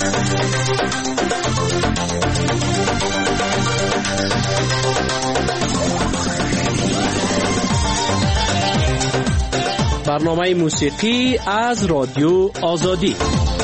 برنامه موسیقی از رادیو آزادی.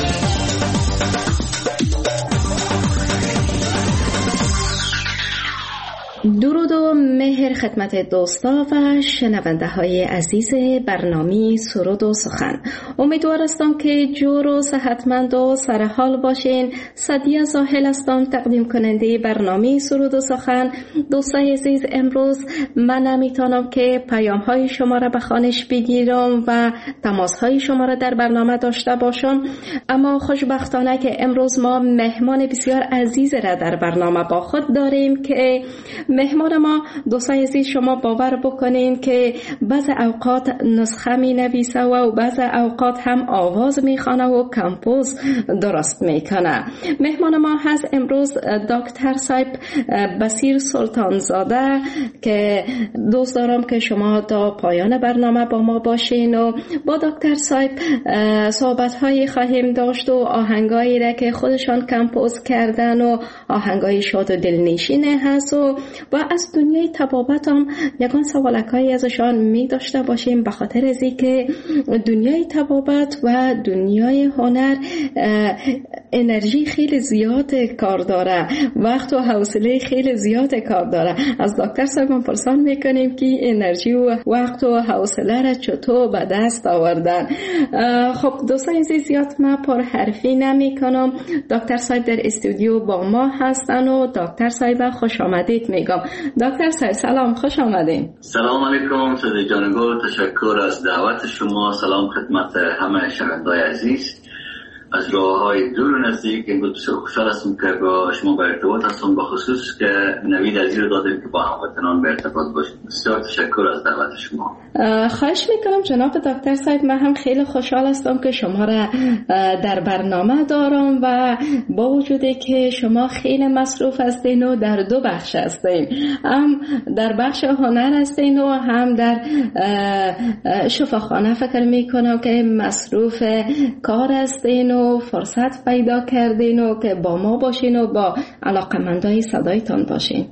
درود و مهر خدمت دوستا و شنونده های عزیز برنامه سرود و سخن. امیدوار هستم که جور و صحتمند و سرحال باشین. سعدیه زاهل هستم، تقدیم کننده برنامه سرود و سخن. دوستای عزیز، امروز من نمیتونم که پیام های شما را به خوانش بگیرم و تماس های شما را در برنامه داشته باشم، اما خوشبختانه که امروز ما مهمان بسیار عزیز را در برنامه با خود داریم که مهمان ما دوستای عزیز شما باور بکنین که بعض اوقات نسخه می نویسه و بعض اوقات هم آواز می خوانه و کمپوز درست می کنه. مهمان ما هست امروز دکتر صاحب بصیر سلطانزاده که دوست دارم که شما تا پایان برنامه با ما باشین و با دکتر صاحب صحبت هایی خواهیم داشت و آهنگایی را که خودشان کمپوز کردن و آهنگای شاد و دلنشینه هست و از دنیای طبابت هم یکان سوالکایی ازشان می داشته باشیم، به خاطر از اینکه دنیای طبابت و دنیای هنر انرژی خیلی زیاد کار داره، وقت و حوصله خیلی زیاد کار داره. از دکتر صاحب پرسان میکنیم که انرژی و وقت و حوصله را چطور به دست آوردن. خب دوستان عزیز، زیاد من پر حرفی نمی کنم. دکتر صاحب در استودیو با ما هستن و دکتر صاحب خوش آمدید میگم. دکتر صاحب سلام، خوش آمدین. سلام علیکم سید جانگل، تشکر از دعوت شما. سلام خدمت همه شنوندگان عزیز از راه‌های دور و نزدیک. امروز بسیار خوشحال هستم که با شما به ارتباط هستم، به خصوص که نوید عزیز رو دادیم که با هموطنان به ارتباط باشیم. بسیار تشکر از دعوت شما. خواهش میکنم جناب دکتر صاحب. من هم خیلی خوشحال هستم که شما را در برنامه دارم و با وجودی که شما خیلی مصروف هستین و در دو بخش هستین، هم در بخش هنر هستین و هم در شفاخانه. فکر میکنم که مصروف کار هستین و فرصت پیدا کردین و که با ما باشین و با علاقمندای صدایتان باشین.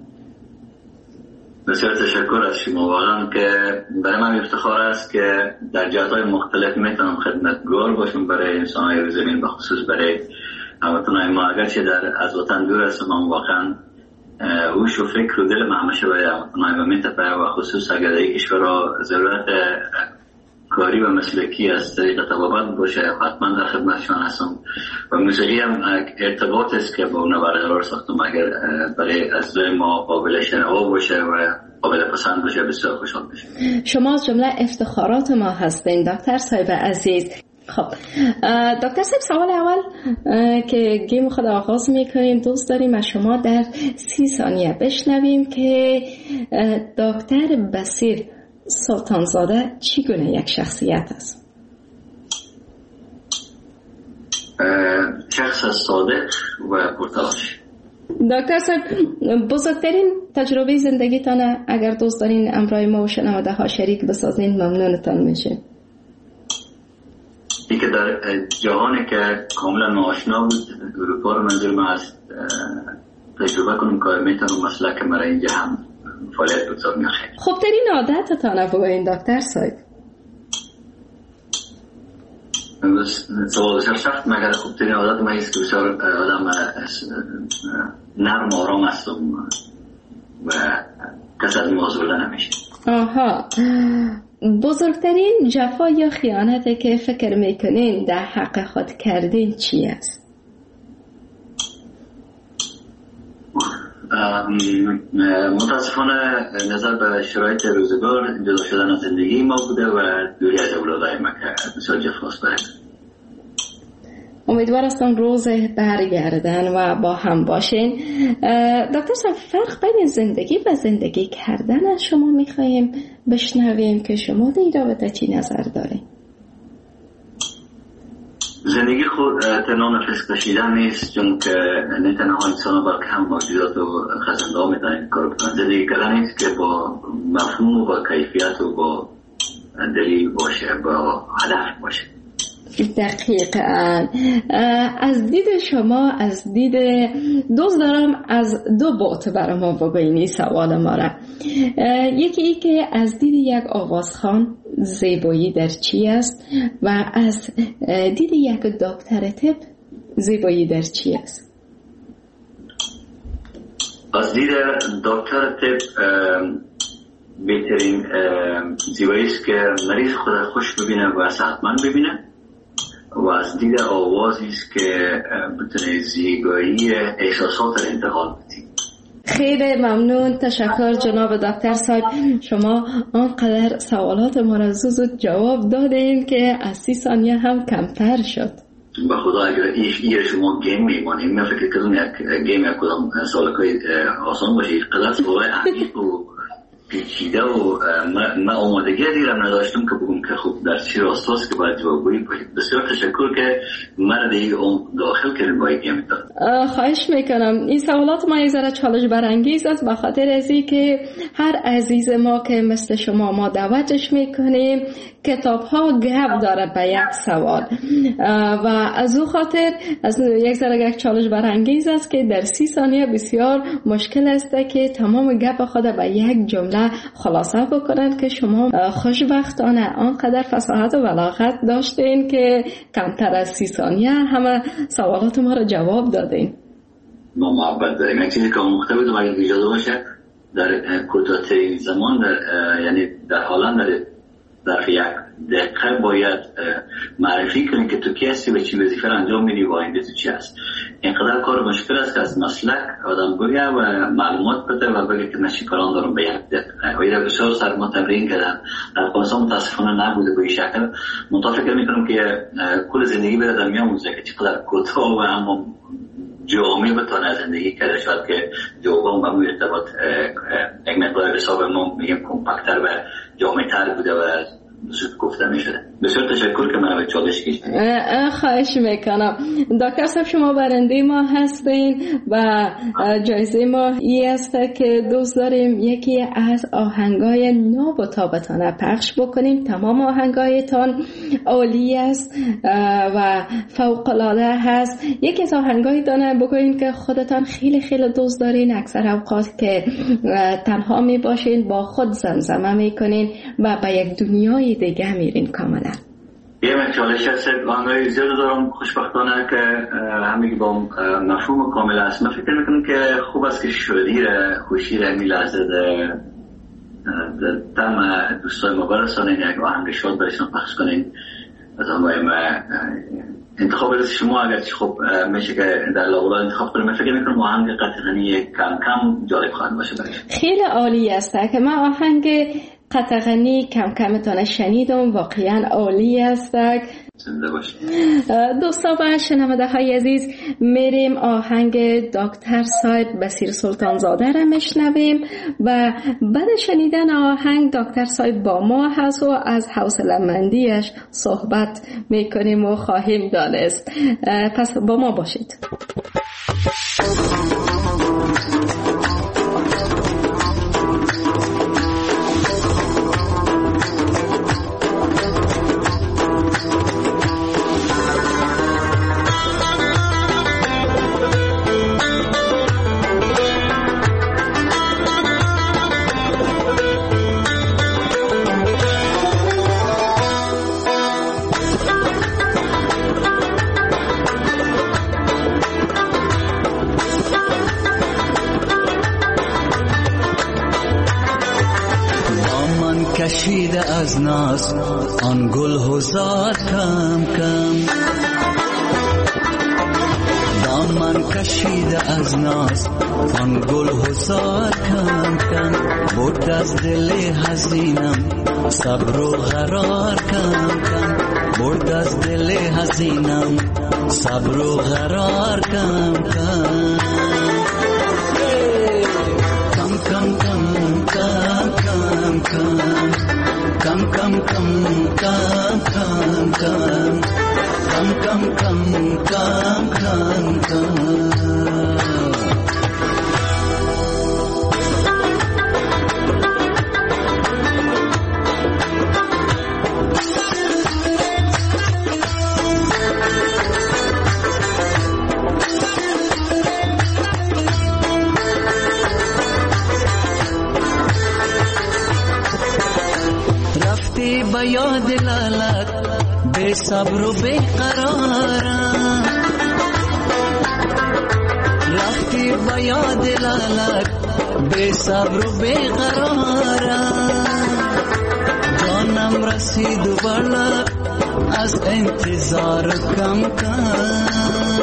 بسیار تشکر از شما. واقعا که برای من افتخار است که در جهات‌های مختلف میتونم خدمتگار باشم برای انسان‌های روی زمین، بخصوص برای هموطنان ما. اگرچه از وطن دور هستم، اما واقعا هوش و فکر و دل من همیشه برای هموطنان ما میتپه و خصوص اگر در کشور ضرورت کاری و مسلکی از طریق طبابت باشه، حتما در خدمتشان هستم. و موسیقی هم ارتباط است که با اون برقرار ساختم. اگر برای از ما قابل شنوا باشه و قابل پسند باشه، بسیار خوشحال میشم. شما از جمله افتخارات ما هستین دکتر صاحب عزیز. خب دکتر صاحب، سوال اول که گیم خود آغاز میکنیم، دوست داریم از شما در 30 ثانیه بشنویم که دکتر بصیر سلطانزاده چگونه یک شخصیت است؟ شخص صادق و پرتلاش. دکتر صاحب، بزرگترین تجربه زندگیتانه اگر دوست دارین امرای ما و شنونده ها شریک بسازین ممنونتان میشه. این که در جهانی که کاملا ناآشنا بود، اروپا رو منظور من از تجربه کنم که میتونم مسلک مرا اینجا هم فعالیت بگذار میخواه. خب ترین عادتتان بگوین دکتر صاحب. سوال بسیار سخت، مگر خوب ترین عادت من ایست که بسیار آدم نرم آرام هستم و کس از موضوع نمیشه. آها، بزرگترین جفا یا خیانتی که فکر میکنین در حق خود کردین چی است؟ متاسفانه نظر به شرایط روزگار جدا شدن از زندگی ما بوده و دوری از اولادای ما که بسیار جفاست برد. امیدوار هستم روز برگردن و با هم باشین. دکتر صاحب، فرق بین زندگی و زندگی کردن از شما میخواییم بشنویم که شما در رابطه چی نظر دارین؟ زندگی خود تنها نفس کشیدن نیست، چون که نه تنها انسان بلکه هم موجودات و خزنده ها میتونن کار بکنن. زندگی کردن نیست که با مفهوم و با کیفیت و با دلیل باشه، با هدف باشه. دقیقاً. از دید شما، از دید دوست دارم از دو بعد برای ما بگوینی سوال ما را. یکی ای که از دید یک آوازخوان زیبایی در چی است و از دید یک دکتر طب زیبایی در چی است؟ از دید دکتر طب بهترین زیبایی است که مریض خود خوش ببینه و صحتمند ببینه، و از دید آوازی است که بتونه زیبایی احساسات را انتقال بده. خیلی ممنون، تشکر جناب دکتر صاحب. شما آنقدر سوالات ما را زود جواب دادین که از 30 ثانیه هم کمتر شد. به خدا اگر این شما گیم میمانیم، من فکر کردم یک گیم یک کدام سوالکای آسان باشه، قدر سوالای عمیق و پیچیده و من آمادگی دیرم نداشتم که بگم که خوب در چی راستاست که باید جوابگویی باشید. بسیار تشکر که مرد داخل کردن با این گیم داد. خواهش میکنم. این سوالات ما یک ذره چالش برانگیز است، به خاطر ازی که هر عزیز ما که مثل شما ما دعوتش میکنیم کتاب ها گپ داره به یک سوال و از او خاطر از یک ذره یک چالش برانگیز است که در 30 ثانیه بسیار مشکل است که تمام گپ خود به یک جمله خلاصه بکنن که شما خوشبختانه آنقدر فصاحت و بلاغت داشتین که کمتر از 30 ثانیه همه سوالات ما را جواب دادین. ما محبت داریم. یک چیزی که مختلف و اگر اجازه باشه در کوتاه‌ترین زمان یعنی در حالا در یک دقیقه باید معرفی کنی که تو کی هستی و چی وظیفه را انجام میدی و آینده تو چی هست. اینقدر کار مشکل است که از مسلک آدم بگه و معلومات بده و بگه که من چی کاران دارم به یک دقیقه. و این بسیار سر ما تمرین کردن. در پاسا متاسفانه نبوده به این شکل. منطقه فکر میکنم که کل زندگی بره در میاموزه که چقدر کوتاه و اما جامعه بتونه زندگی کرده، شاید که جوابم با ارتباط یک مقدار حساب ما میگیم کمپکتر و جامعه تر بوده و زود گفته میشده. بسیار تشکر که من به چالش کشیدین. خواهش میکنم. دکتر صاحب شما برنده ما هستین و جایزه ما این است که دوست داریم یکی از آهنگای ناب و تابتانه پخش بکنیم. تمام آهنگایتان عالی است و فوق العاده هست. یکی از آهنگای دانه بگوین که خودتان خیلی خیلی دوست دارین، اکثر اوقات که تنها می باشین با خود زمزمه میکنین و به یک دنیای دیگه میرین کاملا. یه چالش هست آنگاهی زیاد دارم خوشبختانه که همگی با مفهوم کامل است. من فکر میکنم که خوب است که شادی را خوشی را می لحظه در تم دوستای ما برسانین، یک آهنگ شاد برشان پخش کنین. از آنگاهی ما انتخاب از شما اگر چی خوب میشه که در لاغولا انتخاب کنیم. من فکر میکنم آهنگ قطغنی کم کم جالب خواهد باشه برش. خیلی عالی است که من آهنگ قطغنی کم کمتان شنیدم، واقعا عالی است. زنده باشید دوستان و شنونده های عزیز، میریم آهنگ دکتر صاحب بصیر سلطانزاده را میشنویم و بعد شنیدن آهنگ دکتر صاحب با ما هست و از حوصله‌مندیش صحبت میکنیم و خواهیم دانست. پس با ما باشید. کشیده از ناز آن گل هزار کم کم، دامن کشیده از ناز آن گل هزار کم کم، برد از دل حزینم صبر و قرار کم کم، برد از دل حزینم صبر و قرار کم کم. کم کم کم کم کم کم کم کم کم کم کم کم کم کم کم کم. به یاد لالت بے صبر و بے قرارم، رفتی به یاد لالت بے صبر و بے قرارم، جانم رسید و بالا از انتظار کم کم.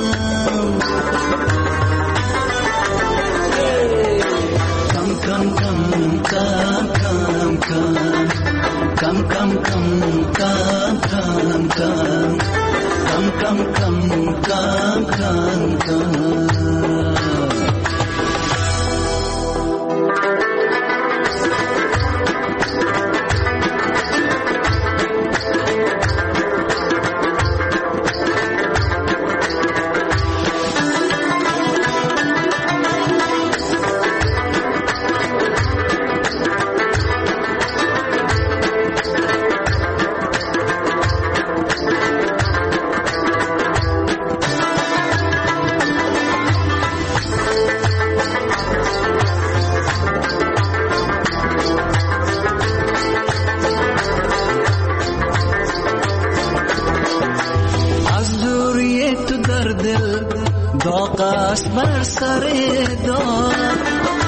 بر سر دار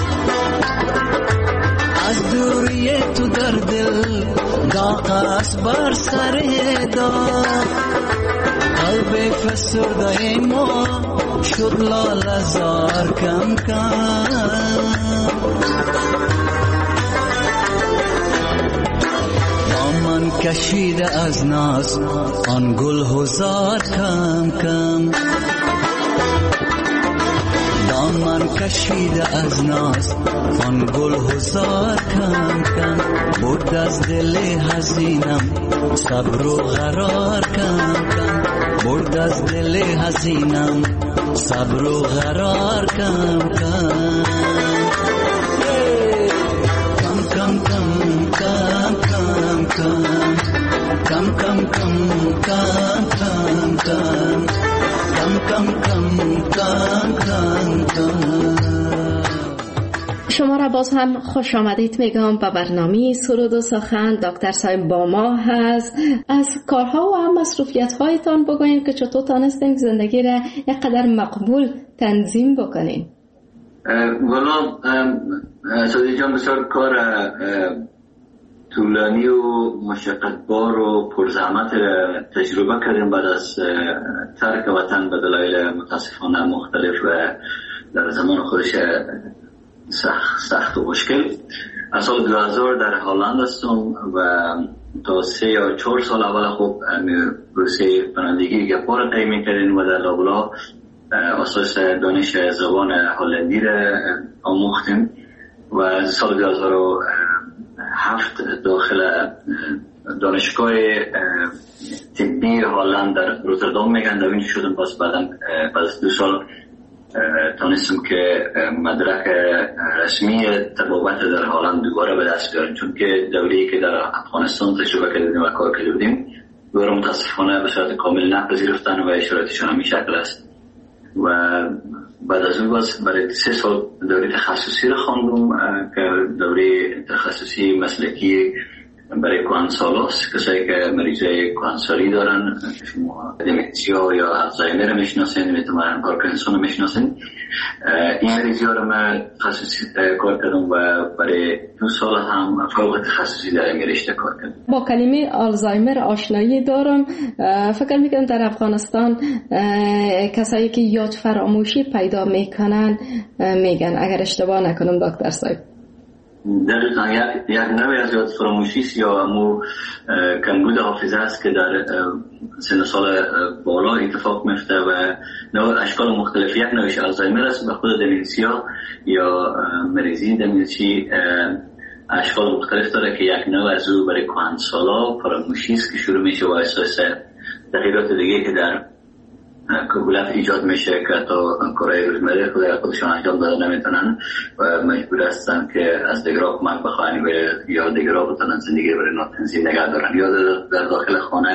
از دوری تو در دل داغ است بر سر دار، قلب فسرده ما شد لاله زار کم کم. دامن کشیده از ناز آن گل هزار کم کم، دامن کشیده از ناز آن گل هزار کم کم، برد از دل حزینم صبر و قرار کم کم، برد از دل حزینم صبر و قرار کم کم. کم کم کم کم کم کم کم کم کم کم کم کم کم کم کم. شما را باز هم خوش آمدید میگم به برنامه سرود و سخن. دکتر صاحب با ما هست. از کارها و هم مصروفیت هایتان بگوین که چطور تانستین زندگی را یک قدر مقبول تنظیم بکنین. والا سادی جان بسیار کار طولانی و مشقتبار و پرزحمت تجربه کردیم بعد از ترک وطن به دلایل متاسفانه مختلف و در زمان خودش سخت و مشکل. از سال 2000 در هلند هستم و تا 3 یا 4 سال اول خوب بورسه پناهندگی گپا را طی می‌کردیم و در لابلا اساس دانش زبان هلندی را آموختیم و از سال 2007 داخل دانشگاه طبی هلند در روتردام میگن دوین شدم. باز بعد از 2 سال تانستم که مدرک رسمی طبابت در هلند دوباره به دست بیارم، چون که دوره‌ای که در افغانستان تجربه کردیم و کار کردیم دوباره متاسفانه به صورت کامل نپذیرفتن و اشاراتشان همین شکل است. و بعد از اون باز برای 3 سال دوره تخصصی رو خواندم که دوره تخصصی مسلکی برای کهنسالاست، کسایی که مریضای کهنسالی دارن، شما دمنسیا یا الزایمر میشناسین، میتونن پارکینسون رو میشناسین. این مریضا رو من تخصصی کار کردم و برای 2 سال هم فوق تخصصی در این رشته کار کردم. با کلمه آلزایمر آشنایی دارم. فکر میکنم در افغانستان کسایی که یاد فراموشی پیدا میکنن میگن، اگر اشتباه نکنم دکتر صاحب. دقیقا یک نوعی از یاد فراموشی یا امو کمبود حافظه است که در سن سال بالا اتفاق میفته و نوع اشکال مختلف. یک نوعش آلزایمر است و خود دمنسیا یا مریضی دمنسی اشکال مختلف داره که یک نوع از او برای کهنسالا فراموشی است که شروع میشه و اساس تغییرات دیگه که در کهولت ایجاد میشه که تا کارهای روزمره خودشان انجام داده نمیتونن و مجبور هستن که از دیگرها کمک بخواهن یا دیگرها بتونن زندگی برای تنظیم نگه دارن یا در داخل خانه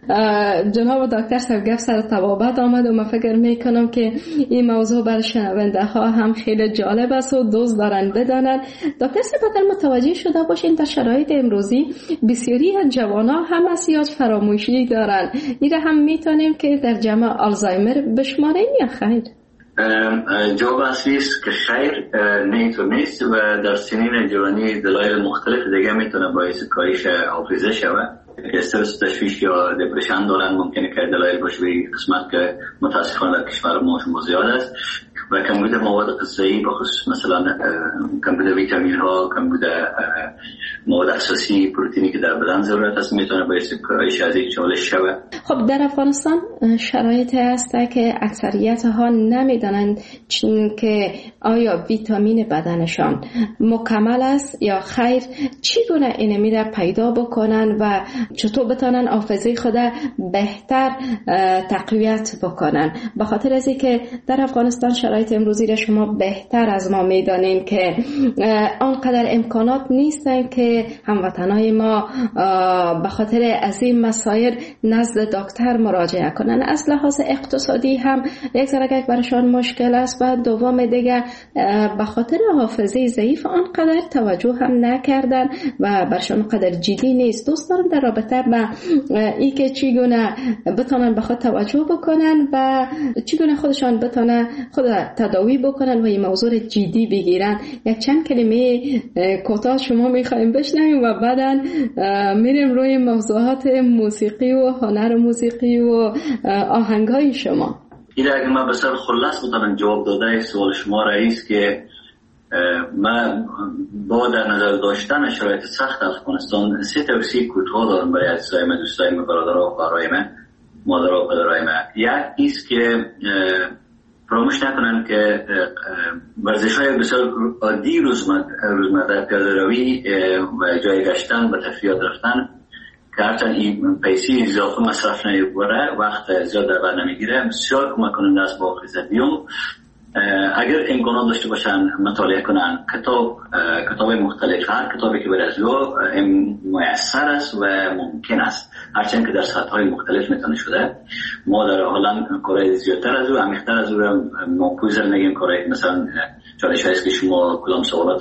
جناب دکتر صاحب گفت سر طبابت آمد و من فکر میکنم که این موضوع برای شنونده ها هم خیلی جالب است و دوست دارن بدانن. دکتر صاحب اگر متوجه شده باشین در شرایط امروزی بسیاری از جوانان هم اسیاج فراموشی دارن، این هم میتونیم که در جمع آلزایمر بشماریم یا خیر؟ جواب اصلی است که خیر، نیست و در سنین جوانی دلایل مختلف دیگه میتونه باعث کاهش حافظه شود. استرس، تشویش یا دپرشن دارن، ممکنه که دلایل باشه به قسمت که متاسفانه در کشور ما شما زیاد است و کمبود مواد غذایی بخصوص مثلا کمبود ویتامین ها، کمبود مواد اساسی پروتئینی که در بدن ضرورت است میتونه باعث کاهش از این چالش شود. خب در افغانستان شرایطی هست که اکثریت ها نمیدانند که آیا ویتامین بدنشان مکمل است یا خیر، چگونه این میره پیدا بکنن و چطور بتونن حافظه خود بهتر تقویت بکنن. به خاطر از اینکه در افغانستان شرایط امروزی را شما بهتر از ما میدانین که آنقدر امکانات نیستن که هموطنای ما به خاطر از این مسائل نزد دکتر مراجعه کنن. از لحاظ اقتصادی هم یک ذره برشان مشکل است و دوم دیگه به خاطر حافظه ضعیف آنقدر توجه هم نکردن و برشان قدر جدی نیست. دوست دارم در رابطه با ای که چگونه بتونن به خود توجه بکنن و چگونه خودشان بتونن خود تداوی بکنن و این موضوع جدی بگیرن. یک چند کلمه کوتاه شما میخوایم بشنویم و بعدن میریم روی موضوعات موسیقی و هنر موسیقی و آهنگای شما. این اگر من بسر خلاص بتونم جواب داده سوال شما رئیس که من با در نظر داشتن شرایط سخت افغانستان 3 توصیه کوتاه دارم برای عزیزای من، دوستای من، برادرها و خواهرای من، مادرها و پدرهای من. یک ایست که فراموش نکنن که ورزش‌های بسیار عادی روزمره، پیاده روی و جای گشتن و تفریحات رفتن که هرچند این پیسی اضافه مصرف نمی‌بره، وقت زیاد در بر نمیگیره، بسیار کمک کننده است با حافظه. اگر امکانات داشته باشن مطالعه کنن کتاب مختلف، هر کتابی که برای از میسر است و ممکن است، هرچند که در سطح‌های مختلف میتونه شده. ما در هلند کارهای زیادتر از او، عمیق‌تر از او را ناپویزر نگیم، کارهای مثلا چالش هست که شما کدام سوالات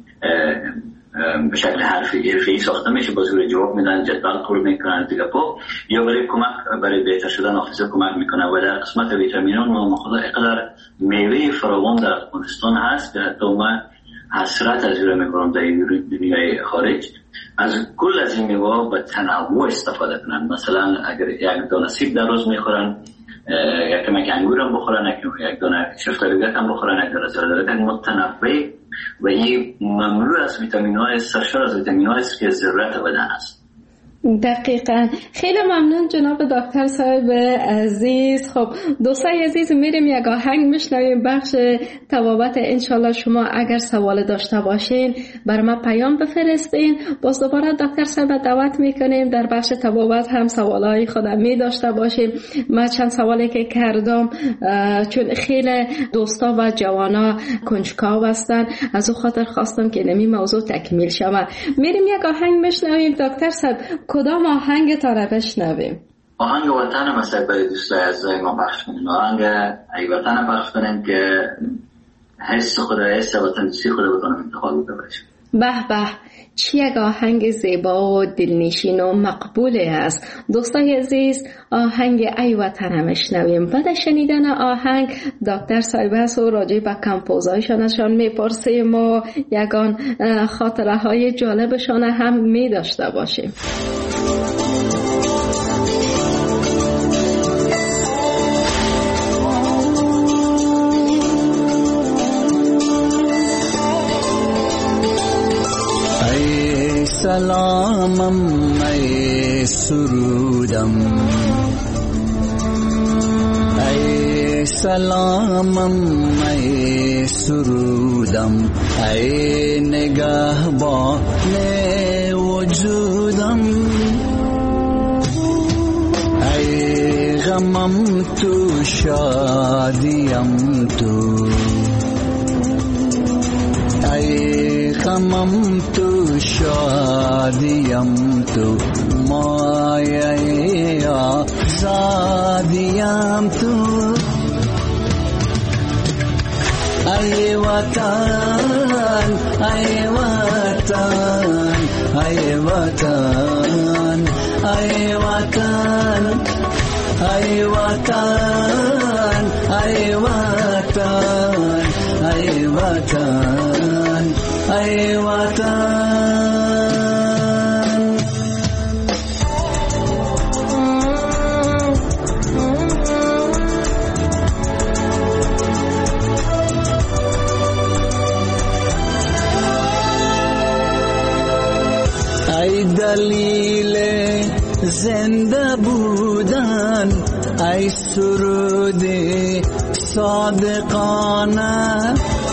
به شکل حرفی ساخته میشه با زور جواب میدن، جدول پر میکنن دیگه پا، یا برای کمک برای بهتر شدن حافظه کمک میکنه. و در قسمت ویتامینون ما خدا اقدار میوه فراوان در افغانستان هست که حتی من حسرت از اون میکنم در دنیای خارج از کل از این میوه به تنوع استفاده کنن. مثلا اگر یک دانه سیب در روز میخورن، یک کمک انگور هم بخورن، یک دانه شفتالوگت هم بخورن، یک دانه زردالو متنوع و این مملو از ویتامین‌های، سرشار از ویتامین‌های است که ضرورت بدن است. دقیقاً. خیلی ممنون جناب دکتر صاحب عزیز. خب دوستای عزیز، میریم یک آهنگ میشنویم بخش طبابت. انشالله شما اگر سوال داشته باشین بر ما پیام بفرستین. باز دوباره دکتر صاحب دعوت میکنیم در بخش طبابت هم سوالای خودم می داشته باشیم. من چند سوالی که کردم چون خیلی دوستا و جوانا کنجکاو هستن، از او خاطر خواستم که نمی موضوع تکمیل شود. میریم یک آهنگ میشنویم. دکتر صاحب کدام آهنگ تا را بشنویم؟ آهنگ وطن هم است برای دوستای عزیزای ما پخش کنیم. آهنگ ای وطن پخش کنیم که حس خود، حس وطن‌دوستی خود بتونم انتخاب ببرشم. به به، چه یک آهنگ زیبا و دلنشین و مقبول است. دوستای عزیز، آهنگ ای وطن هم شنویم. بعد شنیدن آهنگ دکتر صاحب هست و راجع به کمپوزایشانشان میپرسیم و یگان خاطره های جالبشان هم می داشته باشیم. سلامم ای سرودم، ای سلامم ای سرودم، ای نگهبان وجودم، ای غمم تو شادیم تو، ای غمم تو شادیم تو، مایه زادیم تو. ای وطن ای وطن ای وطن ای وطن ای وطن ای وطن ای وطن ای وطن. ای دلیل زنده بودن، ای سرود صادقانه،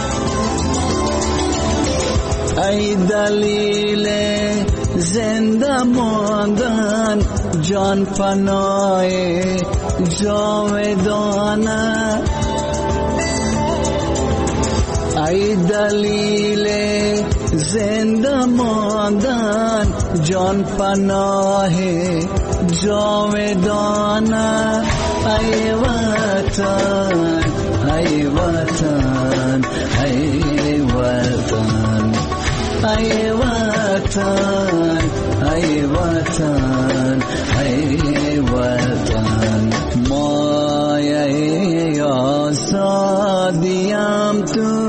ای دلیل زنده ماندن، جان پناه جاودانه، ای دلیل زنده ماندن، جان پناه جاودانه. ای وطن ای وطن ای وطن ای وطن ای وطن ای وطن. مایه آزادیم تو.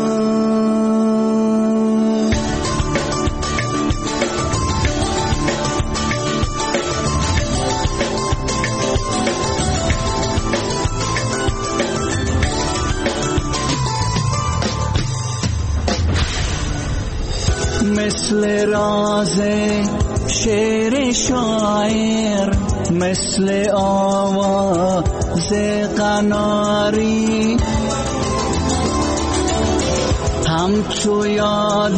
مثل راز شعر شاعر، مثل آواز قناری، همچو یاد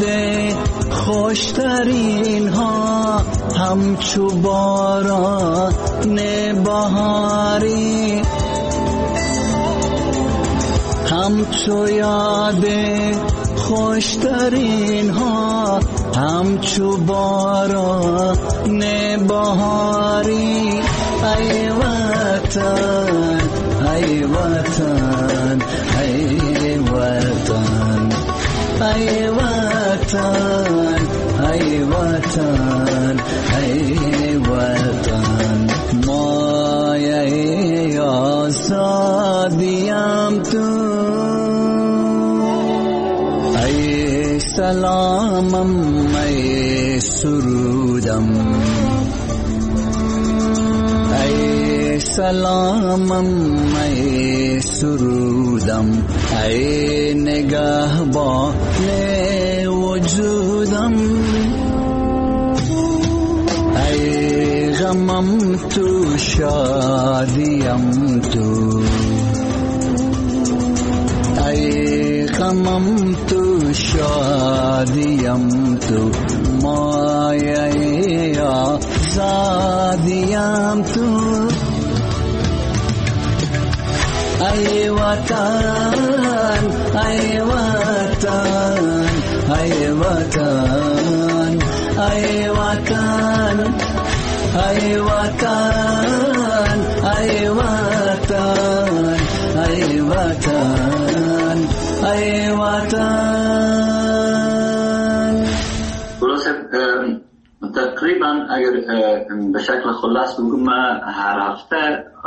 خوشترین ها، همچو باران بهاری، همچو یاد خوشترین ها، همچو باران بهاری. ای وطن ای وطن ای وطن ای وطن ای وطن ای وطن. مایه آزادیم تو. ای سلامم ای سرودم، ای سلامم ای سرودم، ای نگهبان وجودم، ای غمم تو شادیم تو، ای غمم تو شادیم تو. مایه آزادیم تو. ای وطن ای وطن ای وطن ای وطن ای وطن ای وطن ای وطن ای وطن. تقریبا اگر به شکل خلاص بگم، من هر هفته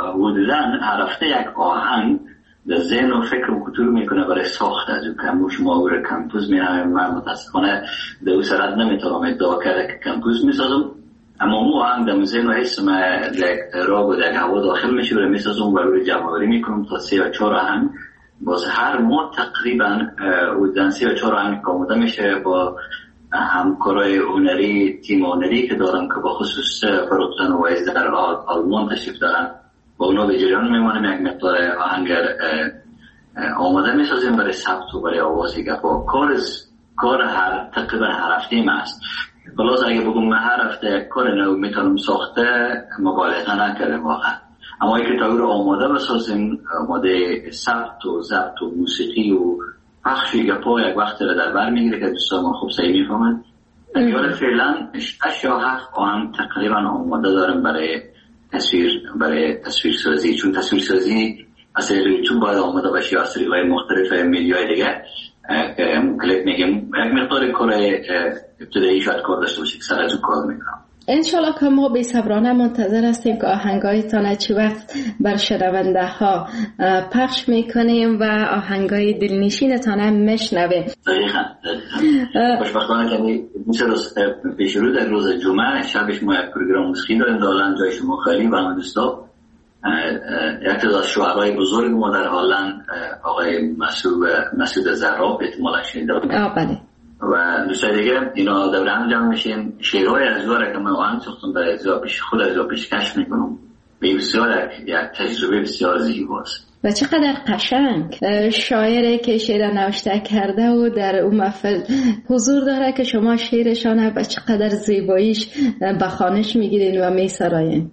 یک آهنگ در ذهن و فکر و کتور میکنه برای ساخت از او کمپوز. ما او کمپوز میرم، من متاسفانه در او سرد نمیتونم ادعا کرده که کمپوز میسازم، اما مو آهنگ در ذهن و حس من در راگ و در هوا داخل میشه و میسازم و روی جمع‌آوری میکنم تا 3 یا 4 آهنگ. باز هر ماه تقریبا او در 3 یا 4 آهنگ کاموده میشه با همکارای هنری، تیم هنری که دارم که با خصوص فروختن و ویز در آلمان تشریف دارن، با اونا به جریان میمانیم. یک مقدار آهنگر آماده میسازیم برای ثبت و برای آوازی گپا. کار تقریبا هر هفته ما است. خلاص اگه بگم من هر هفته کار نو میتونم ساخته، مبالغه نکردم واقعا. اما اگه تا او رو آماده بسازیم، آماده ثبت و ضبط و موسیقی و پخش گپا یک وقت رو در بر میگیره که دوستان ما خوب صحیح میفهمند. اگر فعلا 6 یا 7 آهنگ تقریبا آماده دارم برای برای تصویرسازی، چون تصویرسازی از یوتیوب باید آماده باشه یا از طریق‌های مختلف میدیای دیگه که کلیک میگیم یک مقدار کار ابتدایی شاید کار داشته باشه که سر از اون کار میکنم. انشالله که ما بی‌صبرانه منتظر هستیم که آهنگایتان چی وقت بر شنونده ها پخش میکنیم و آهنگای دلنشینتان هم میشنویم. دقیقاً. خوشبختانه که پیش رو در روز جمعه شبش ما یک پروگرام موسیقی داریم در هلند جای شما خالی و همه دوستا. یک از شعرهای بزرگ ما در هلند آقای مسعود زهراب احتمالاً شنیده باشید. بله. و دوستای دیگه اینا دور هم جمع میشیم. شعرهای از واره که من آهنگ ساختم برای خود از پیشکش میکنم. به بسیار یک تجربه بسیار زیباست. و چقدر قشنگ شاعری که شعر نوشته کرده و در اون محفل حضور داره که شما شعرشانه و چقدر زیباییش به خوانش میگیرین و میسراین.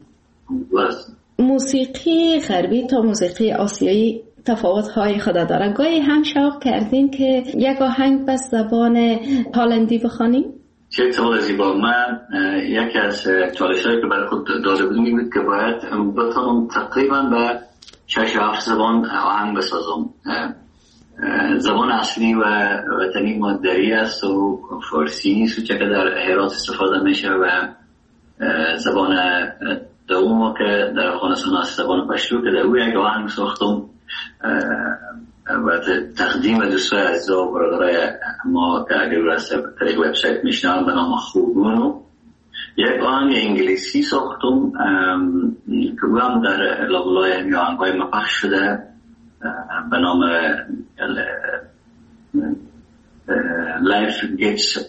موسیقی غربی تا موسیقی آسیایی تفاوت‌های خود داره. گاهی هم شوق کردین که یک آهنگ به زبان هلندی بخوانیم؟ چه سوال زیبا. من یکی از چالش‌هایی که برای خود داده بودم این بود که باید بتونم تقریبا به 6-7 زبان آهنگ بسازم. زبان اصلی و وطنی ما دری است و فارسی نیست و چه که در هرات استفاده میشه و زبان دوم که در افغانستان است زبان پشتو که در او یک آهنگ ساختم و تقدیم دوستای عزیز و برادرای ما که اگر راست طریق وبسایت میشنن به نام خوبونو یک آهنگ انگلیسی ساختم که او هم در لابلای آهنگای ما پخش شده به نام Life Gets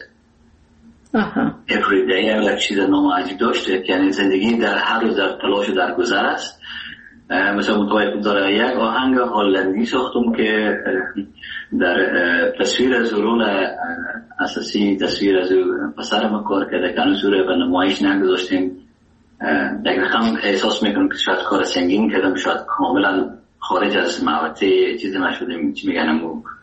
Every Day. یک چیز نام عجیب داشته که یعنی زندگی در هر روز در تلاش و در گذر است. مثلا متوجه داره. یک آهنگ هلندی ساختم که در تصویر از رول اساسی تصویر از پسر ما کار کرده که هنوز رو به نمایش نگذاشتیم. یک رقم احساس میکنم که شاید کار سنگین کردم، شاید کاملا خارج از محوطه چیزی ما شدیم، چی میگن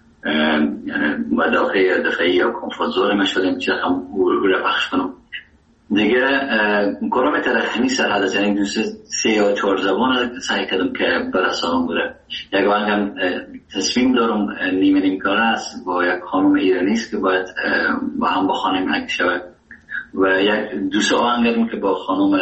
مدافع دفعی یا کمفورت زون ما شدیم، چی رقم رو پخش کنم دیگه. کارم ترخمی سرحد از یعنی 3 یا 4 زبان سعی کردم که برسانم بوده. یک آهنگم تصمیم دارم نیمه کار است با یک خانم ایرانیست که باید با هم بخوانیم اگه شود و یک دوست آهنگم که با خانم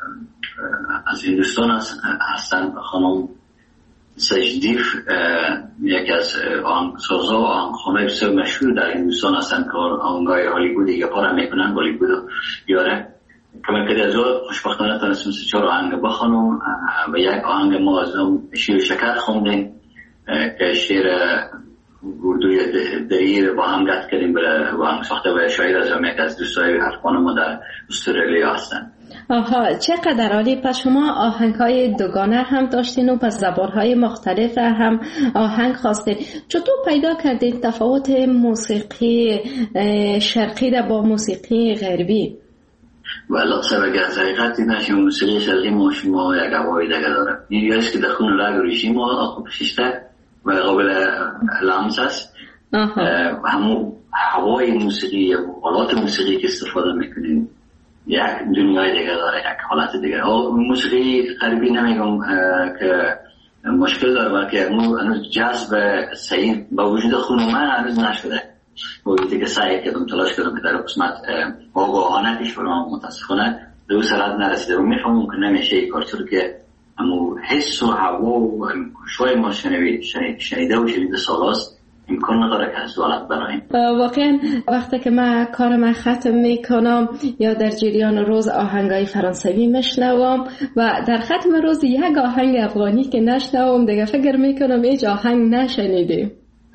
از هندوستان هستن، خانم سجدیف، یکی از آهنگسازا و آهنگخوانای بسیار مشهور در هندوستان هستن که آهنگای هالیوود دیگه پاره میکنن، هالیوود یاره که من که از خوشبختانه تونستم 3-4 آهنگ بخوانم و یک آهنگ ما از شیر و شکر خوندیم که شیر اردوی دری با هم گفت کردیم با هم ساخته و شاعر از یک از دوستای حرفان ما در استرالیا هستن. آها، چقدر عالی. پس شما آهنگ‌های دوگانه هم داشتین و پس زبان‌های مختلف هم آهنگ خواستین. چطور پیدا کردین تفاوت موسیقی شرقی با موسیقی غربی؟ والا سبب از حقیقت این است که موسیقی شرقی ما شما یک هوای دیگه داره. این یعنی که در خون رگ ریشی ما آخو پشیشته و قابل لمس است. همون هوای موسیقی و حالات موسیقی که استفاده میکنیم یک دنیای دیگه داره، یک حالت دیگه. موسیقی غربی نمیگم که مشکل داره بلکه هنوز جذب صحیح با وجود خون من هنوز نشده. وقتی که سعی کردم تلاش کردم که در قسمت آگاهانه پیش برم متاسفانه به اون سرعت نرسیده و میفهمم که نمیشه این کار، چون که همون حس و هوا و شوی ما شنیده و شنیده سالاست امکان نداره که از دولت برایم. واقعا وقتی که من کارم ختم میکنم یا در جریان روز آهنگای فرانسوی میشنوم و در ختم روز یک آهنگ افغانی که نشنوم دیگه فکر میکنم هیچ آهنگ نشنیدیم.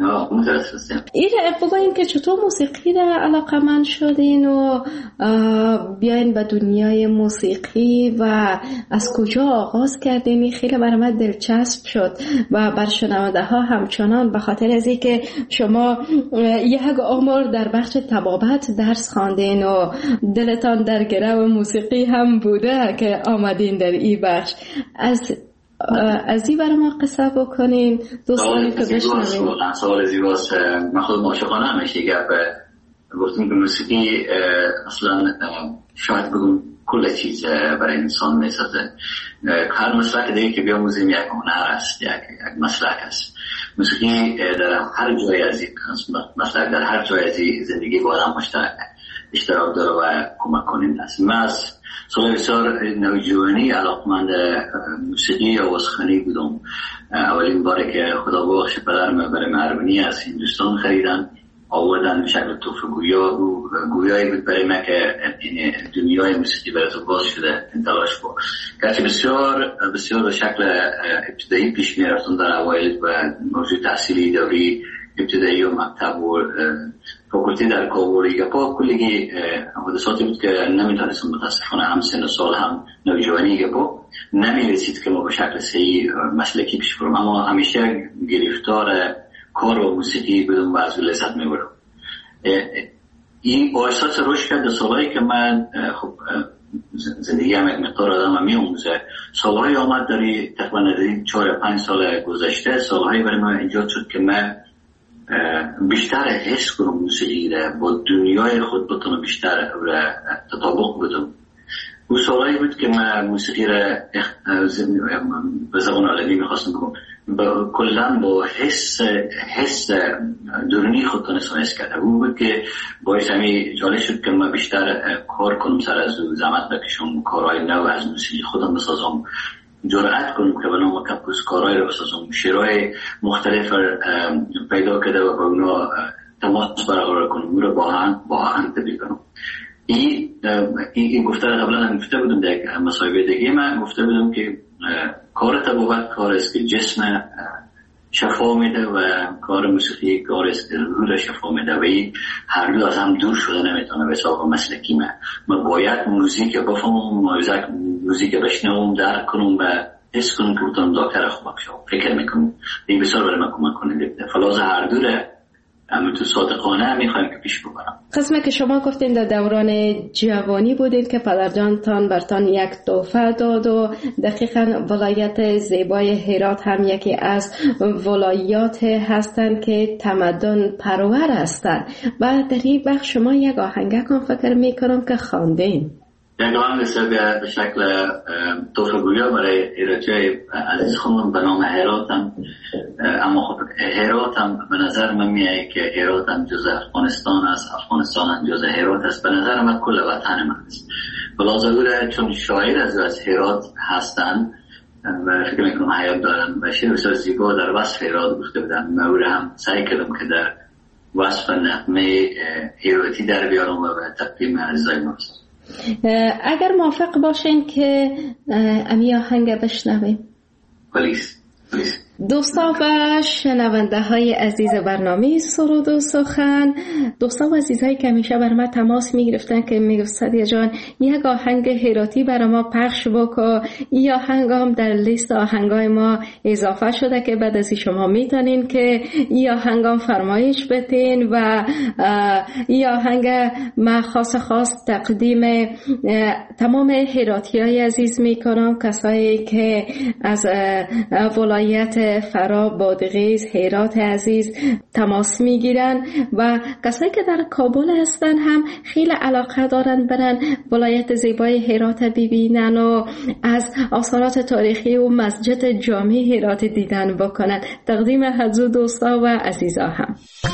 این بگوین که چطور موسیقی را علاقه‌مند شدین و بیاین به دنیای موسیقی و از کجا آغاز کردین؟ این خیلی برای من دلچسب شد و بر شنونده ها همچنان، به خاطر از اینکه شما یک عمر در بخش طبابت درس خواندین و دلتان در گرو موسیقی هم بوده که آمدین در این بخش. از این برای ما قصه بکنین دوستانی که بشنوین. سوال زیباست. من خود عاشقانه همیشه گپ گفتیم که موسیقی اصلا شاید بگم کل چیز برای انسان میسازه. هر مسلک دیگه که بیاموزیم یک هنر است، یک مسلک است. موسیقی در هر جای از مسلک در هر جای از زندگی با آدم اشتراک داره و کمک کننده است. من از سال بسیار نوجوانی علاقمند موسیقی آوازخوانی بودم. اولین باره که خدا بخش پدرم برای مهربانی از هندوستان خریدن آوردن به شکل تحفه گویایی بود برای من که دنیای موسیقی برای تو باز شده انتلاش بود. گرچه بسیار بسیار به شکل ابتدایی پیش می رفتن در اوایل و موضوع تحصیلی دوری ابتدایی و مکتب و فاکولتی در کابل گپا کلی حادثاتی بود که نمیتونستم متاسفانه هم سن و سال هم نوجوانی گپا نمیرسید که ما به شکل صحیح مسلکی پیش برم، اما همیشه گرفتار کار و موسیقی بدون و از لذت میبرم. این باعثات رشد کرد. سالهایی که من خب زندگی هم یک مقدار آدم میاموزه، سالهایی آمد داری تقریبا 4-5 سال گذشته، سالهایی برای من ایجاد شد که من بیشتر حس کنم موسیقی را با دنیای خود بتونم بیشتر تطابق بدم. او سالهایی بود که من موسیقی را به زبان عالمی میخواستم بگم کلن با حس درونی خود تونستم حس کرده. او بود که باعث همی جالب شد که من بیشتر کار کنم، سر از زحمت بکشم، کارهای نو از موسیقی خودم بسازم، جرأت کنم که به نام کپوس کارهای رو بسازم، شعرهای مختلف پیدا کرده و با اونا تماس برقرار کنم، او رو با هم تبدیل کنم. این گفته قبلا هم گفته بودم در مصاحبه دیگه من گفته بودم که کار طبابت کار است که جسم شفا میده و کار موسیقی کار است که روح شفا میده و این هر دو از هم دور شده نمیتونه به حساب مسلکی من باید موزیک بفهمم، موزیک بشنوم، درک کنم و حس کنم که بتونم دکتر خوب بشم. فکر میکنم این بسیار برای من کمک کننده. فلاز هر دوره اما تو صادقانه میخوایم که پیش ببرم. قسمه که شما گفتین در دوران جوانی بودید که پدرجانتان برتان یک تحفه داد و دقیقاً ولایت زیبای هرات هم یکی از ولایات هستند که تمدن پرور هستند و در این بخش شما یک آهنگکم فکر میکنم که خواندین. یک آهنگ به شکل تحفه گویا برای ایراجای عزیز خونم به نام هراتم. اما خب هراتم به نظر من میاد که هراتم جز افغانستان است، افغانستان هم جز هرات است. به نظر من کل وطن من است. بلازگوره چون شاعر از هرات هستن و فکر میکنم حیات دارن و شعر بسیار زیبا در وصف هرات گفته بودن. من هم سعی کردم که در وصف نغمه هراتی در بیارم و به تقدیم عزیزای ما رسانم. اگر موافق باشین که امی آهنگ بشنویم. پلیس. دوستا و شنونده های عزیز برنامه سرود و سخن، دوستا و عزیزایی که همیشه بر ما تماس می گرفتن که می گفت سعدیه جان یک آهنگ هراتی برای ما پخش بکن. این آهنگ هم در لیست آهنگای ما اضافه شده که بعد از شما میتونین که این آهنگ هم فرمایش بتین و این آهنگ من خاص تقدیم تمام هراتی های عزیز می کنم، کسایی که از ولایت فرا، بادغیس، هرات عزیز تماس میگیرن و کسایی که در کابل هستن هم خیلی علاقه دارن برن ولایت زیبای هرات ببینن و از آثارات تاریخی و مسجد جامع هرات دیدن بکنن. تقدیم حضور دوستا و عزیزا هم.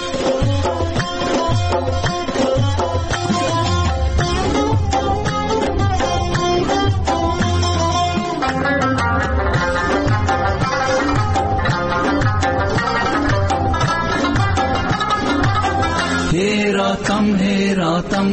हेरातम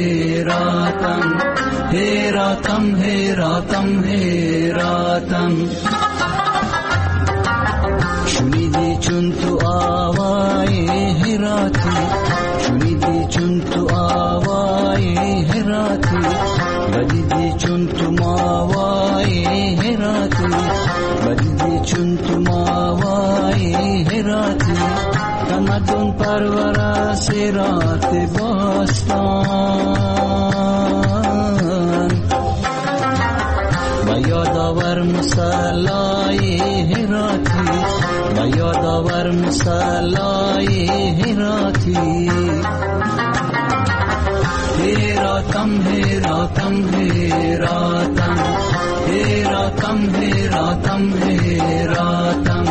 شنیدی چون تو آوای هراتی، شنیدی چون تو آوای هراتی، بدیدی چون تو ماوای هراتی، بدیدی چون تو ماوای هراتی، تمدن پرور سرات باستان و یادآور مصلای هراتی، و یادآور مصلای هراتی. هیراتم هیراتم هیراتم هیراتم هیراتم هیراتم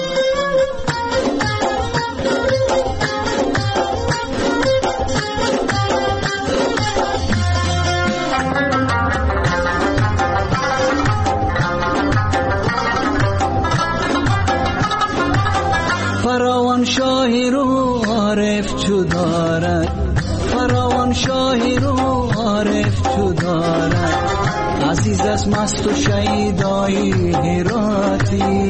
فراوان شاهی رو عارف چو دارد فراوان شاهی رو عارف چو دارد عزیز از مست و شیدای هراتی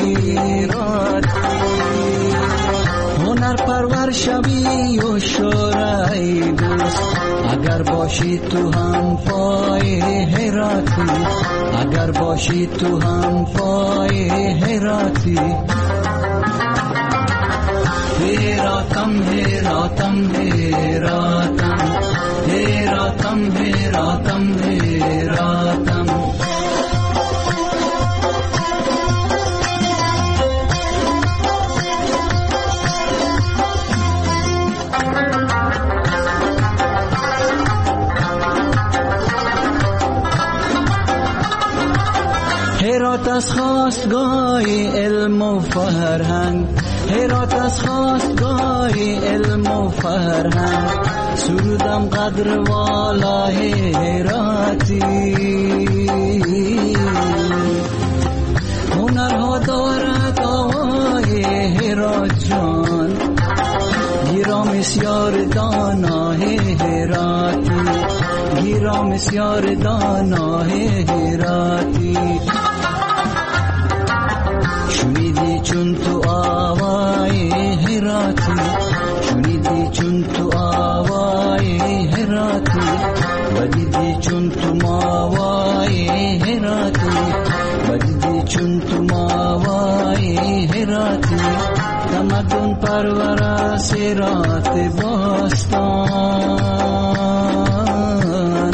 هنر پرور شبی و شورای دوست اگر باشی تو هم پای هراتی اگر باشی تو هم پای هراتی هیراتم هیراتم هیراتم هیراتم هیراتم هیراتم هرات از خواستگاه علم و فرهنگ هرات از خواستگاه علم و فرهنگ سرودم قدر والای هراتی هنرها دارد آوای هرات جان گیرام بسیار دانای هراتی گیرام بسیار دانای هراتی شنیدی چون تو آوای هراتی شنیدی چون تو آوای هراتی و دیدی چون تو ماوای هراتی و دیدی چون تو ماوای هراتی تمدن پرور سرات باستان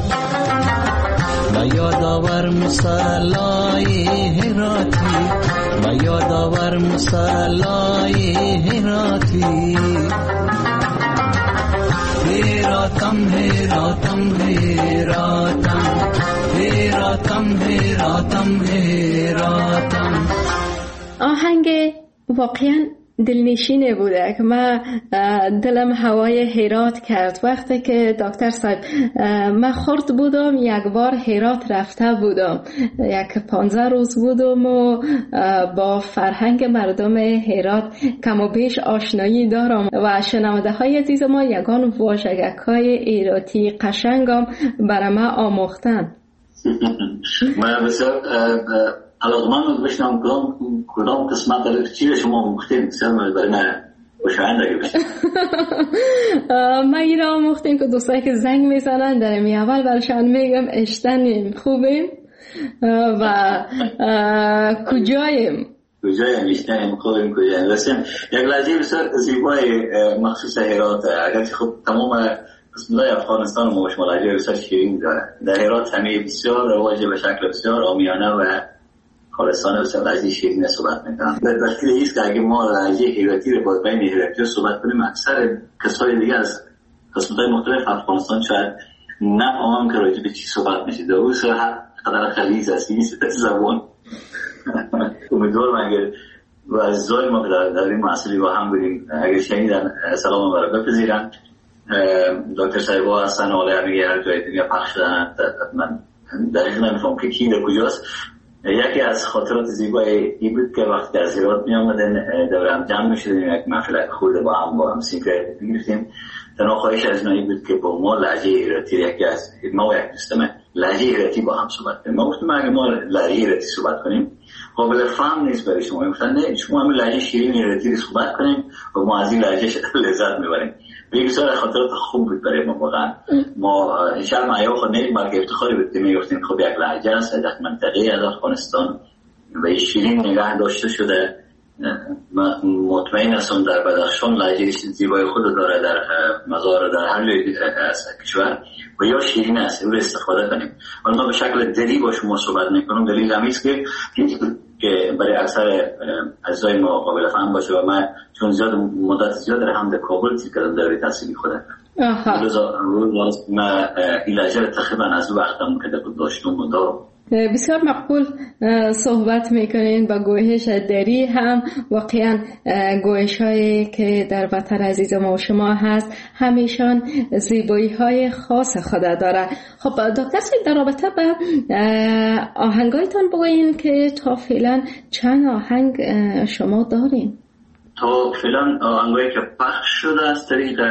و یادآور مصلای هراتی و یادآور مصلای هراتی هیراتم هیراتم هیراتم هیراتم هیراتم هیراتم. آهنگ واقعا دلنشینه بوده که من دلم هوای هرات کرد. وقتی که دکتر صاحب من خرد بودم یک بار هرات رفته بودم، یک 15 روز بودم و با فرهنگ مردم هرات کم و بیش آشنایی دارم و شنونده های عزیز ما یگان واژگک های ایراتی قشنگم برای من آموختن. من بسیار علاقمند بشنم کدام قسمت داره چی شما مختیم بسیار برای من خوشایند اگه بشنم. من این را آموختیم که دوستایی که زنگ میزنن در می اول برشان میگم اشتنیم خوبیم و کجاییم اشتنیم خوبیم کجاییم. رسیم یک لحظه بسیار زیبای مخصوص هرات اگر که خب تمام قسمت‌های افغانستان و شما لحظه بسیار شیرین داره. در هرات همه بسیار رواجه به شکل بسیار عامیانه و خالصانه بسیار لحظه شیرین صحبت میکنم. در دلیل ایست که اگه ما لحظه هراتی رو با بین هراتی صحبت کنیم اکثر کسای دیگه از قسمت‌های مختلف افغانستان شاید نفهمم که راجع به چی صحبت میشه. دوست هر قدر خلیز است این زبان. امیدوارم اگر و عزیزای ما در این محصولی با هم بودیم اگر شنیدن سلام و برکت بپذیرن. دکتر صاحبا هستن حالا همه هر جای دنیا پخش شدن. من دقیق نمیفهم که کی در کجاست. یکی از خاطرات زیبای این بود که وقتی از هرات می آمدن دور هم جمع می شدیم یک محفل خورده با هم سیگرت می گرفتیم. تنها خواهش از نایی بود که با ما لهجه هراتی یکی از ما و یک دوستم لهجه هراتی با هم صحبت کنیم. ما گفتم اگه ما لهجه هراتی صحبت کنیم قابل فهم نیست برای شما. گفتن نه شما هم لهجه شیرین هراتی صحبت کنیم و ما از این لهجه لذت میبریم. بسیار خاطرات خوب بود برای ما واقعا. ما انشاءالله معیار خود نیک بلکه افتخاری بود که میگفتیم خب یک لهجه است در منطقه از افغانستان و شیرین نگاه داشته شده. مطمئن هستم در بدخشان لهجه زیبای خود داره، در مزار در هر جای از کشور و یا شیرین است او استفاده کنیم. ما به شکل دلی با شما صحبت میکنم. دلیل همی است که که برای اکثر عزیزای ما قابل فهم باشه و من چون مدت زیاد هم در کابل کردم در تحصیلی خودم روز من ایلاجه تقریبا از وقتم که در داشتم مدار بسیار مقبول صحبت میکنین با گویش دری هم واقعا گویش هایی که در وطن عزیز ما و شما هست همیشان زیبایی های خاص خود داره. خب دکتر سید در رابطه به آهنگایتان بگوین که تا فعلا چند آهنگ شما دارین؟ تا فعلا آهنگایی که پخش شده از طریق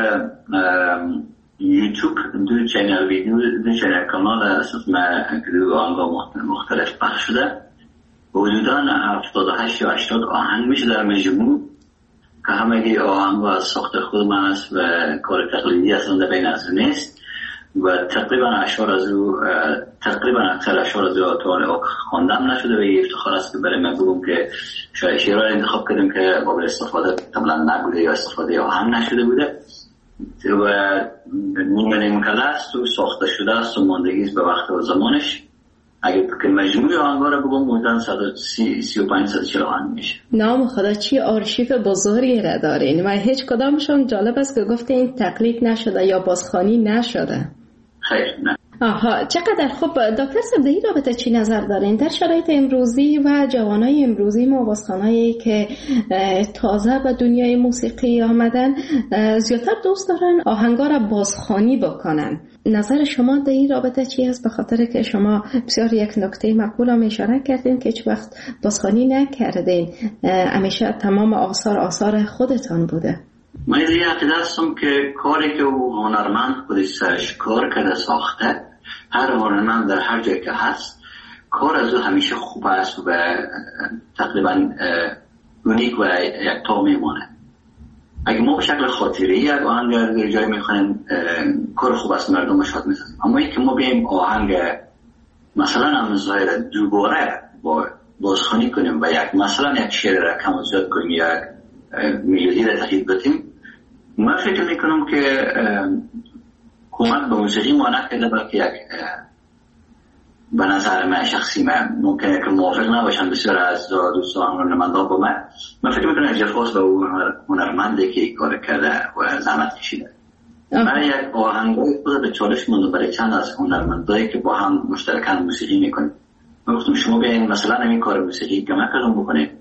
یوتیوب دو چینل ویدیو دو چینل کانال اساس ما دو آهنگ مختلف پخش شده حدوداً 78 یا 80 آهنگ میشه در مجموع که همگی آهنگ از ساخت خود من است و کار تقلیدی اصلا در بین از نیست و تقریبا اشعار از او اکثر اشعار از او تا خواندم نشده و یه افتخار است که برای من بگم که شاید شعرها انتخاب کردیم که قابل استفاده کاملا نبوده یا استفاده آهنگ نشده بوده و نیمه مکلف است و ساخته شده است و ماندگی به وقت و زمانش. اگه که مجموعه آهنگا رو بگم بودن 135-140 آهنگ میشه. نام خدا چی آرشیو بزرگی را دارین و هیچ کدامشون جالب است که گفته این تقلید نشده یا بازخوانی نشده. خیر نه. آها چقدر خوب. دکتر صاحب در این رابطه چی نظر دارین؟ در شرایط امروزی و جوانای امروزی ما بازخوانایی که تازه به دنیای موسیقی آمدن زیادتر دوست دارن آهنگا را بازخوانی بکنن. نظر شما در این رابطه چی است؟ به خاطر که شما بسیار یک نکته مقبول هم اشاره کردین که هیچ وقت بازخوانی نکردین، همیشه تمام آثار خودتان بوده. من از این عقیده هستم که کاری که او هنرمند خودش سرش کار کرده ساخته، هر هنرمند در هر جای که هست کار از او همیشه خوب است و تقریبا اونیک و یکتا میمونه. اگه ما به شکل خاطری یک آهنگ در جای میخونیم کار خوب است مردم شاد میسازیم، اما این که ما بیم آهنگ مثلا امضای را دوباره بازخوانی کنیم و مثلا یک شعر را کم و زیاد کنیم یک میلودی را تغییر بدیم، من فکر میکنم که کمک به موسیقی ما نکرده بلکه یک به نظر من شخصی من ممکنه که موافق نباشن بسیار از دوستان هنرمندان با من فکر میکنم جفاس به اون هنرمنده که کار کرده و زحمت کشیده. من یک آهنگای خود به چالش مونده برای چند از هنرمندایی که با هم مشترکاً موسیقی میکنیم. من گفتم شما بیاین مثلا همین کار موسیقی کمک کنم بکنید.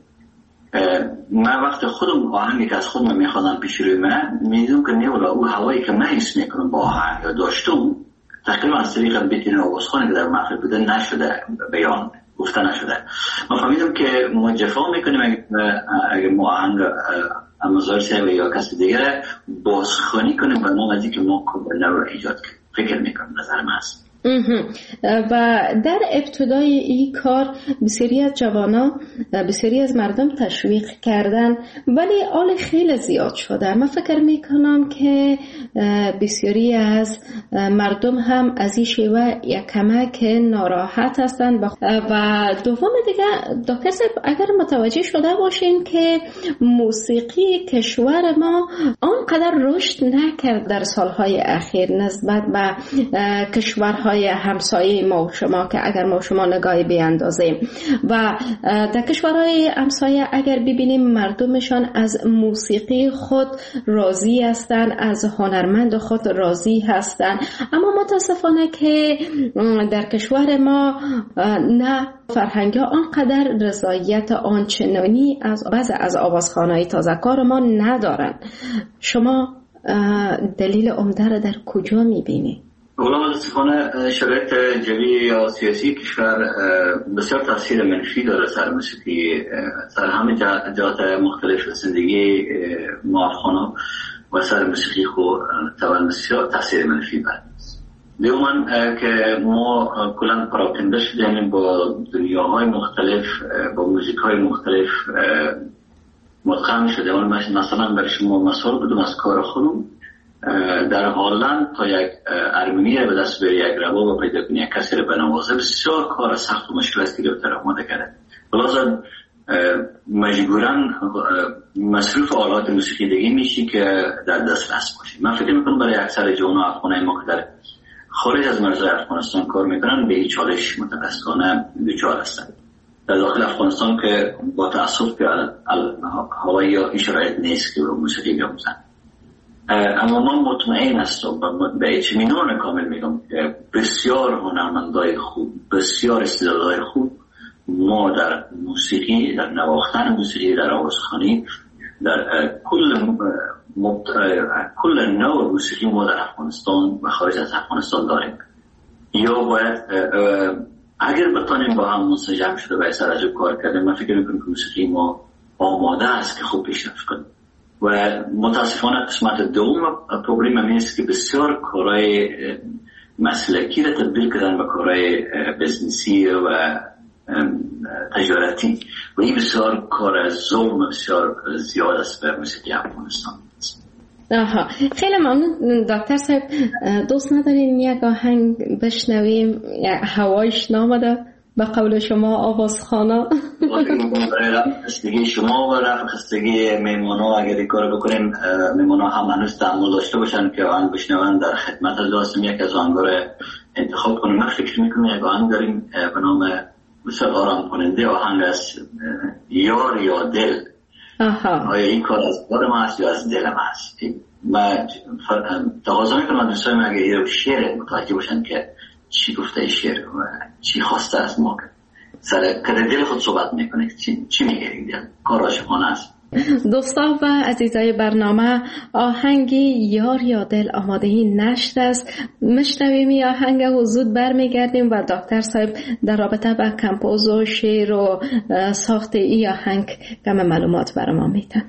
من وقت خودم آهنگی که از خودم میخوادم پیش روی من میدونم که نیولا او هوایی که من حس میکنم با آهنگ یا داشتم تقریبا از طریق بیتین آوازخوانی که در محفل بوده نشده، بیان گفته نشده. ما فهمیدم که ما جفا میکنیم اگه ما آهنگ امازار سیوه یا کسی دیگه بازخوانی کنیم و ما وزی که ما کبرنه رو ایجاد کنیم. فکر میکنم نظر من هست. و در ابتدای این کار بسیاری از جوانا بسیاری از مردم تشویق کردن ولی آل خیلی زیاد شده. من فکر میکنم که بسیاری از مردم هم از این شیوه یک کمک ناراحت هستند و دوم دیگه دکتر صاحب اگر متوجه شده باشین که موسیقی کشور ما آنقدر رشد نکرد در سالهای اخیر نسبت به کشورهای همسایه ما و شما که اگر ما و شما نگاهی بیاندازیم و در کشورهای همسایه اگر ببینیم مردمشان از موسیقی خود راضی هستند، از هنرمند خود راضی هستند، اما متاسفانه که در کشور ما نه فرهنگ آنقدر رضایت آنچنانی از بعض از آوازخوان‌های تازه‌کار ما ندارن. شما دلیل عمده را در کجا می‌بینید؟ اولا متاسفانه شرایط جوی یا سیاسی کشور بسیار تاثیر منفی داره سر موسیقی، سر همه جهات مختلف زندگی ما افغانا و سر موسیقی خود بسیار تاثیر منفی داره. دوما که ما کلا پراکنده شدیم با دنیاهای مختلف، با موزیک‌های مختلف مدغم شده. مثلا برای شما مثال بدم از کار خودم، در هلند تا یک ارمنی به دست بری یک رباب و پیدا کنی یک کسی رو بنوازه بسیار کار سخت و مشکل است که گرفتار آماده کرده. بلازم مجبوراً مصروف آلات موسیقی دیگه میشی که در دسترس باشی. من فکر میکنم برای اکثر جوانان افغانای ما که در خارج از مرزهای افغانستان کار میکنن به این چالش متاسفانه دچار هستند. در داخل افغانستان که با تأسف که هوایی یا این شرایط نیست که موسیقی بیاموزن. اما من مطمئن هستم و به اطمینان کامل میگم که بسیار هنرمندای خوب، بسیار استعدادهای خوب ما در موسیقی، در نواختن موسیقی، در آوازخوانی، در کل نوع موسیقی ما در افغانستان و خارج از افغانستان داریم. یا باید اگر بتانیم با هم منسجم شده و سر از کار کردیم، من فکر میکنم که موسیقی ما آماده است که خوب پیشرفت کنیم. و متاسفانه قسمت دوم پروبلم این است که بسیار کارهای مسلکی را تبدیل کردن به کارهای بزنسی و تجارتی و این بسیار کار ظلم بسیار زیاد است به موسیقی افغانستان. خیلی ممنون دکتر صاحب. دوست ندارین یک آهنگ بشنویم؟ هوایش نامده به قول شما آوازخانه. خستگی شما و رفع خستگی میمونا اگر کار بکنیم، میمونا هم هنوز تحمل داشته باشن که آهنگ بشنون. در خدمت لازم یک از آهنگ رو انتخاب کنیم. من فکر میکنم یک آهنگ داریم به نام بسیار آرام کننده، آهنگ از یار یا دل. آیا این کار از خودم هست یا از دلم هست؟ من تقاضا میکنم دوستای من اگر یه شعر متوجه باشن که چی گفته شعر و چی خواسته از ما، سر کده دل خود صحبت میکنه، چی میگه این دل؟ کار عاشقانه است. دوستان و عزیزای برنامه، آهنگی یار یا دل آماده نشت است. مشنویم این آهنگ و زود برمیگردیم و دکتر صاحب در رابطه با کمپوز و شعر و ساخت این آهنگ کم معلومات برای ما میتن.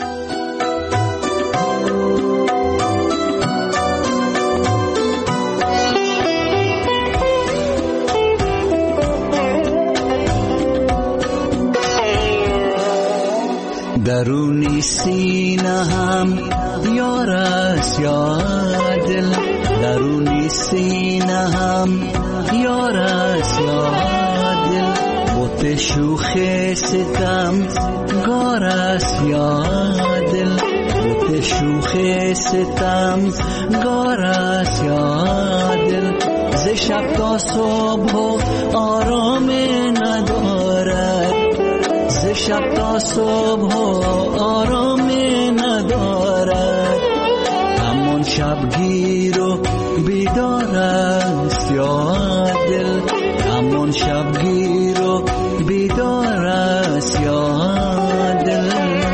درونی سینه هم یار است یا دل، درونی سینه هم یار است یا دل، بوت شوخ ستم گار است یا دل، بوت شوخ ستم گار است یا دل، ز شب تا صبح آرام ندارد، ز شب تا صبح آرام ندارد، همون شبگیر و بیدار است یا دل، همون شبگیر و بیدار است یا دل.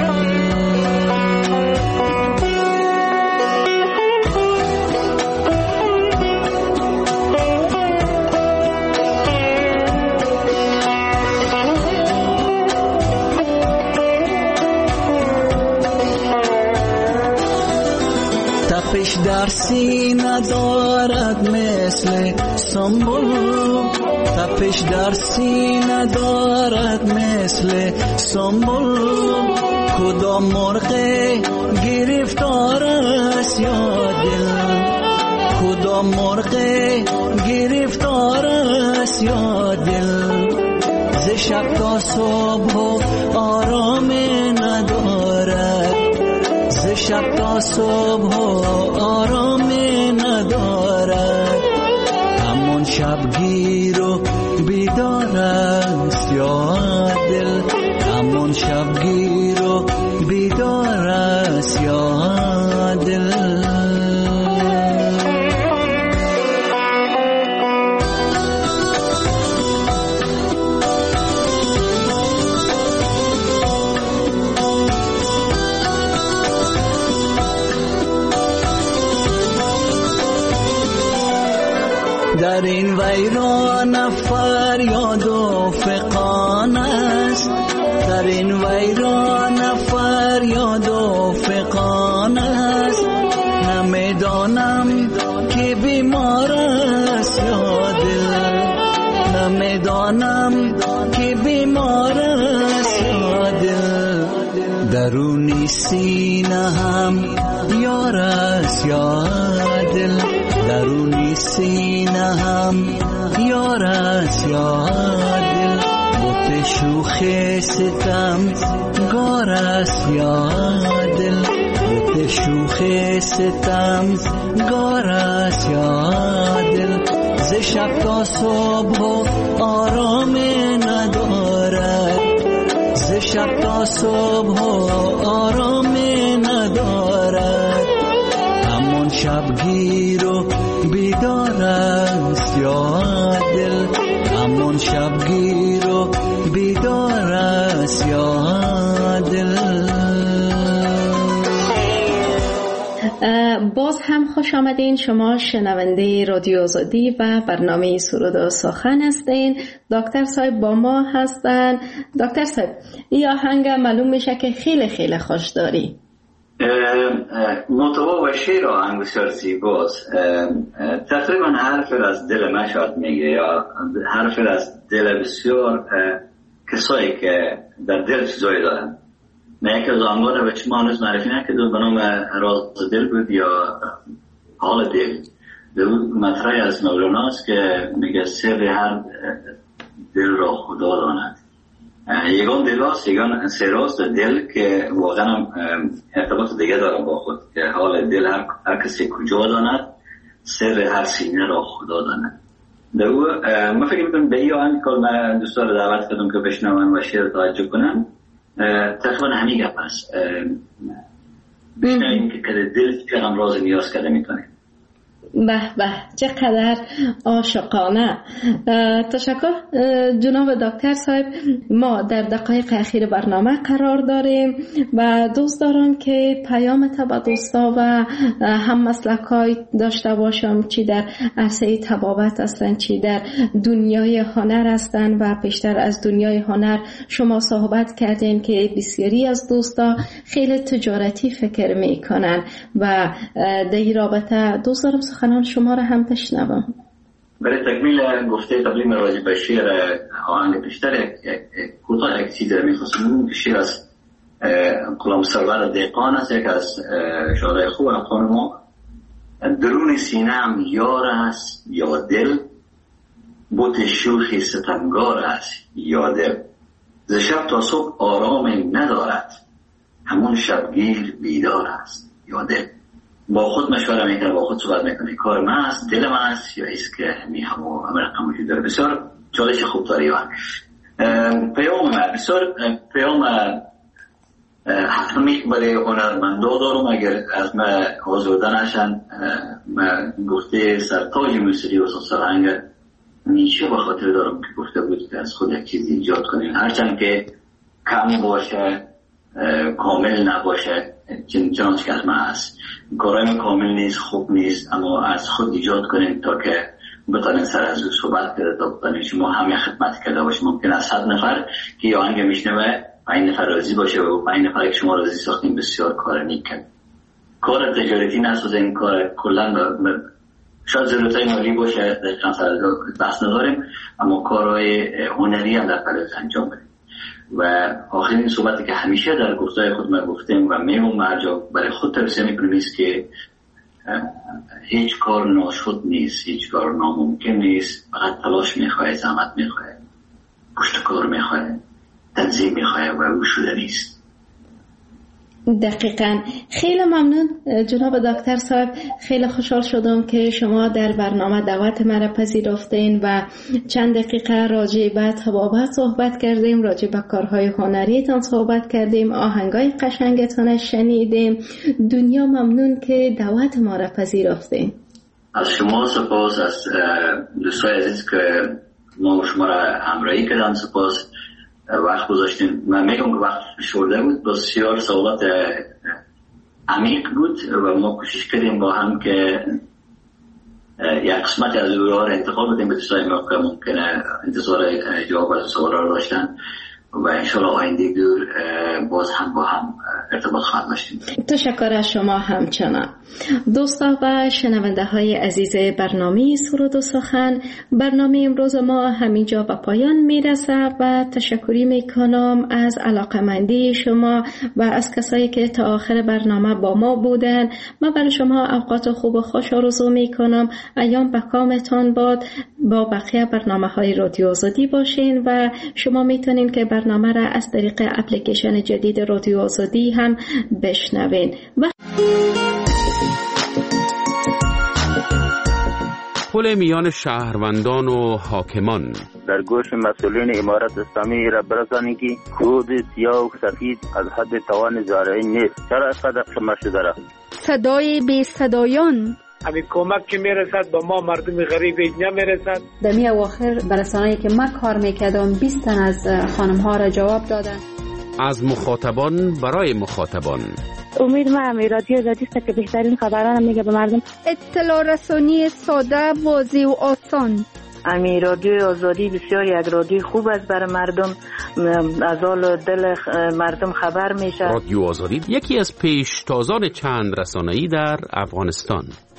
تپش در سینه دارد مثل سنبل، تپش در سینه دارد مثل سنبل، کدام مرغ گرفتار است یا دل، کدام مرغ گرفتار است یا دل، ز شب تا صبح آرام ندارد، ز شب تا صبح آرام ندارد، همون شبگیر و بیدار است یا دل، همون شبگیر و بیدار است یا دل. در این ویران فریاد و فغان است، در این ویران فریاد و فغان است، نمیدانم که بیمار است یا دل، نمیدانم که بیمار است یا دل، درونی سینه هم یار است یا دل، درونی سینه هم یار است یا دل، بوت شوخ ستم گار است یا دل، بوت شوخ ستم گار است یا دل، ز شب تا صبح آرام ندارد، شب تا صبح آرام ندارد، همون شبگیر و بیدار است یا دل، همون شبگیر و بیدار است یا دل. باز هم خوش آمدین. شما شنونده رادیو آزادی و برنامه سرود و سخن هستین. دکتر صاحب با ما هستن. دکتر صاحب این آهنگ معلوم میشه که خیلی خیلی خوش داری. مطابق و شعر آهنگ بسیار زیباست. تقریبا حرف از دل من شاید میگه، یا حرف از دل بسیار کسایی که در دل چیزایی دارن. من یکی از آهنگان رو به شما هنوز معرفی نکردم، به نام راز دل بود یا حال دل. مطرحی از مولاناست که میگه سر هر دل را خدا داند. یگان دل هست، یگان سر هست دل که واقعا ارتباط دیگه داره با خود، که حال دل هر کسی کجا داند، سر هر سینه را خدا داند. من فکر میکنم به این آهنگ که من دوستان رو دعوت کردم که بشنون و شعر توجه کنم، تقریبا همین گپ هست. بشنویم که دل چقدر راز نیاز کرده میتونه. به به، چقدر عاشقانه. تشکر جناب دکتر صاحب. ما در دقایق اخیر برنامه قرار داریم و دوست دارم که پیام تا به دوستا و هم مسلکای داشته باشم، چی در عرصه طبابت هستن، چی در دنیای هنر هستن. و پیشتر از دنیای هنر شما صحبت کردین که بسیاری از دوستا خیلی تجارتی فکر میکنن و در این رابطه دوست دارم سخنان شما را هم بشنوم. برای تکمیل گفته تبلیم راجع به شعر آهنگ پیشتر کوتاه یک چیز می‌خواستم. شعر از غلام سرور دهقان است، یک از شاعرای خوب افغان ما. درون سینه‌ام یار است یا دل، بت شوخی ستمگار است یا دل، ز شب تا صبح آرام ندارد، همون شبگیر بیدار است یا دل. با خود مشوره میکنه، با خود صحبت میکنه، کار من است، دل من است یا ایست که همه رقم وجود داره. بسیار چالش خوب داری. پیام من بسیار پیام حتمی برای هنرمندا دارم. اگر از من آزرده نشن، من گفته سرتاج موسیقی و سرهنگ میشه به خاطر دارم که گفته بود که از خود یک چیز ایجاد کنیم، هرچند که کم باشه، کامل نباشه، چنانچه که از من هست. کارهای کامل نیست، خوب نیست، اما از خود ایجاد کنیم تا که بتانیم سر از او صحبت کرده، تا بتانیم شما همه خدمت کرده باشیم. ممکن است 100 نفر که یه آهنگ میشنوه 5 نفر راضی باشه و 5 نفر که شما راضی ساختیم بسیار کار نیک کرد. کار تجارتی نسازه، این کار کلا شاید ضرورتای مالی باشه، دقیقا سر از بحث نداریم، اما کارهای هنری هم در پرز انجام بدیم. و آخرین صحبتی که همیشه در گفتای خود ما گفتیم و میمون مرجع برای خود توصیه میکنیم است که هیچ کار ناشد نیست، هیچ کار ناممکن نیست، فقط تلاش میخواه، زحمت میخواه، پشت کار میخواه، تنظیم میخواه و او شده نیست. دقیقاً. خیلی ممنون جناب دکتر صاحب. خیلی خوشحال شدم که شما در برنامه دعوت مرا پذیرفتین و چند دقیقه راجع به طبابت صحبت کردیم، راجع به کارهای هنریتان صحبت کردیم، آهنگای قشنگتان شنیدیم. دنیا ممنون که دعوت ما را پذیرفتین. از شما سپاس، از دوستای عزیز که ما شما را همراهی کردن سپاس، وقت گذاشتیم. من میگم که وقت شورده بود، بسیار سوالات عمیق بود و ما کوشش کردیم با هم که یک قسمت از او را انتخاب بدیم به دوستای ما که ممکنه انتظار جواب از سوالا رو داشتن و انشالله آینده دور باز هم با هم ارتباط خواهد داشتیم. تشکر از شما همچنان. دوستا و شنونده های عزیز برنامه سرود و سخن، برنامه امروز ما همینجا به پایان میرسه و تشکری میکنم از علاقمندی شما و از کسایی که تا آخر برنامه با ما بودن. من برای شما اوقات خوب و خوش آرزو میکنم. ایام به کامتان باد. با بقیه برنامه های رادیو آزادی باشین و شما میتونین که برنامه را از طریق اپلیکیشن جدید رادیو آزادی هم بشنوین. پل میان شهروندان و حاکمان. در گوش مسئولین امارت اسلامی را برسانید که کود سیاه و سفید از حد توان زارعی نیست. چرا اینقدر قیمت شده را؟ صدای بی صدایان، همین کمک که میرسد به ما مردم غریب نمیرسد. در می اواخر برسانه‌ای که من کار میکردم 20 تن از خانم ها را جواب دادن. از مخاطبان برای مخاطبان. امید من رادیو آزادی است که بهترین خبران میگه به مردم. اطلاع رسانی ساده، واضح و آسان. امی رادیو آزادی بسیار یک رادیو خوب است برای مردم، از حال دل مردم خبر میشه. رادیو آزادی یکی از پیشتازان چند رسانه‌ای در افغانستان.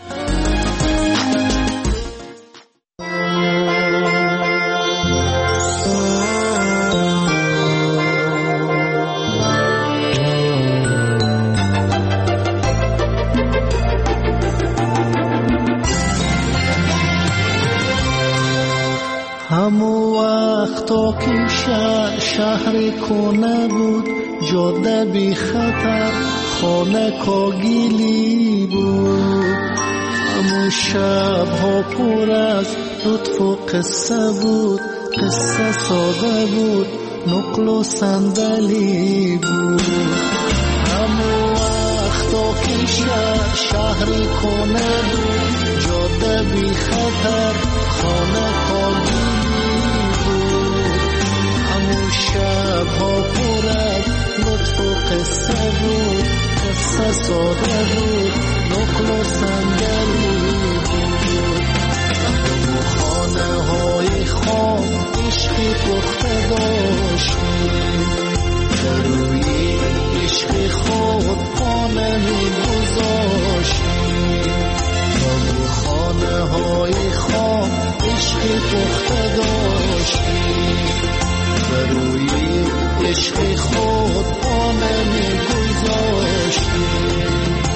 همو وقتا که شهر کنه بود، جاده بی خطر، خانه کاگیلی بود. همو شب ها پر از لطف و قصه بود، قصه ساده بود، نقل و صندلی بود. همو وقتا که شهر کنه بود، جاده بی خطر، خانه کاگیلی بود. همو شب ها پر از لطف و قصه بود، قصه ساده بود، نقل و صندلی بود. همو خانه های خام عشقی پخته داشتیم، در روی عشق خود خانه می گذاشتیم. همو خانه های خام عشقی پخته داشتیم، در روی عشق خود خانه می گذاشتیم.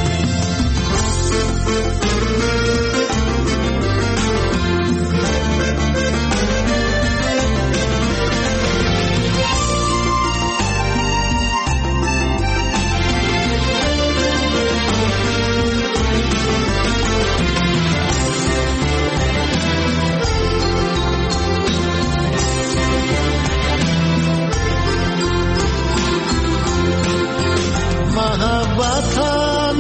محبتم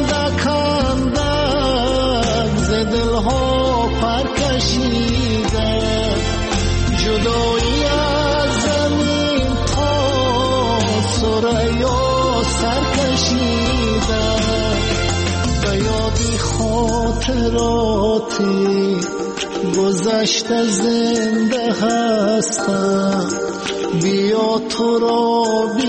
دکندک ز دلها پر کشیده، جدایی از زمین تا ثریا سر کشیده. به یادی خاطراتی گذشته زنده هستم، بیا تو را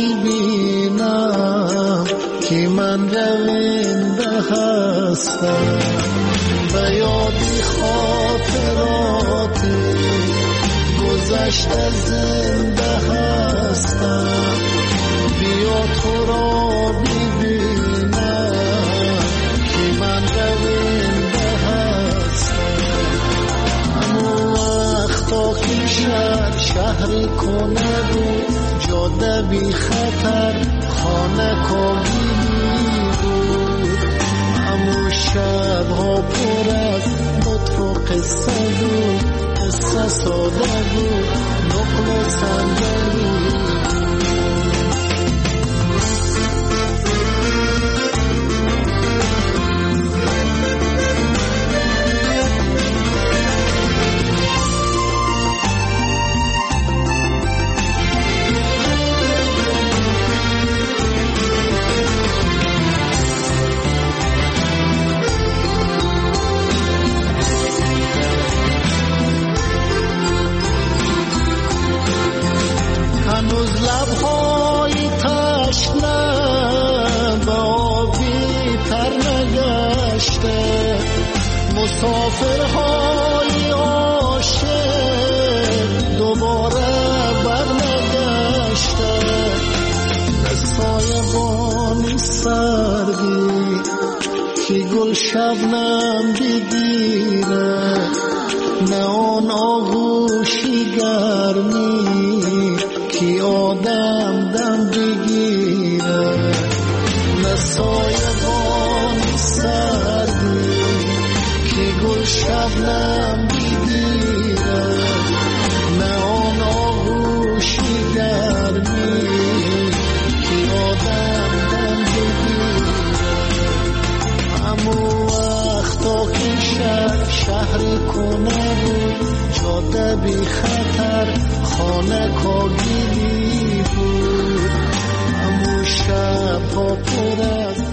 ببینم که من رونده هستم. به یادی خاطراتی گذشته زنده هستم، بیا تو را ببینم که من رونده هستم. همو وقتا که شهر کنه بود، جاده بی خطر، خانه کاگیلی بود. همو شب ها پر از لطف و قصه بود، قصه ساده بود، نقل و صندلی بود. هنوز لبهای تشنه به آبی تر نگشته، مسافرهای عاشق دوباره برنگشته. سایبانی سردی که گل شبنم بگیره، نه آن آغوشی گرمی که آدم دم بگیره. نه سایبانی سردی که گل شبنم بگیره، نه آن شهر کنه بود، جاده بی خطر، خانه کاگیلی بود. همون شب ها پر از